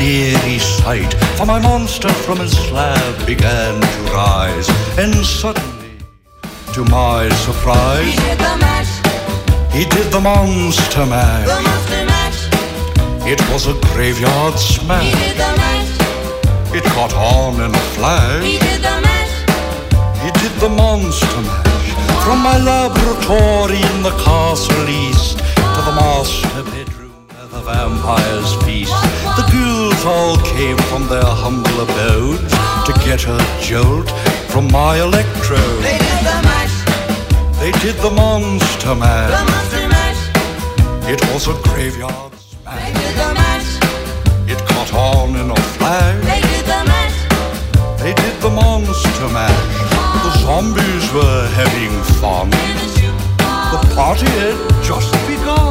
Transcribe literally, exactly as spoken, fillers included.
eerie sight, for my monster from his slab began to rise, and suddenly, to my surprise, he did the mash. He did the monster mash. The monster mash. It was a graveyard smash. He did the mash. It caught on in a flash. He did the mash. He did the monster mash. From my laboratory in the castle east to the master bedroom where the vampires feast. The ghouls all came from their humble abodes to get a jolt from my electrode. They did the mash. They did the monster mash. The monster mash. It was a graveyard smash. They did the mash. It caught on in a flash. They did the mash. They did the monster mash. The zombies were having fun. The party had just begun.